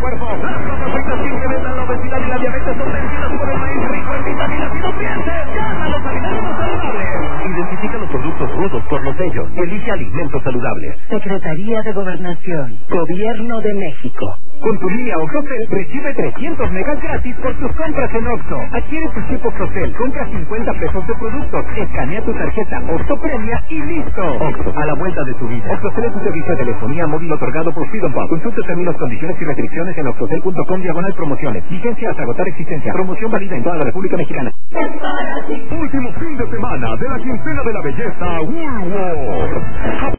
cuerpo. Las papas fritas que incrementan la obesidad y la diabetes son vencidas por el maíz rico en vitaminas y nutrientes. ¡Gana los alimentos saludables! Identifica los productos rudos por los sellos. Elige alimentos saludables. Secretaría de Gobernación. Gobierno de México. Con tu línea OXXOCEL recibe 300 megas gratis por tus compras en Oxxo. Adquiere tu chip OXXOCEL, compra 50 pesos de productos, escanea tu tarjeta Oxxo Premia y listo. Oxxo, a la vuelta de tu vida. OXXOCEL es un servicio de telefonía móvil otorgado por Freedom Pub. Consulta términos, condiciones y restricciones en oxxocel.com/promociones. Vigencia hasta agotar existencia. Promoción válida en toda la República Mexicana. Último fin de semana de la quincena de la belleza Woolworth.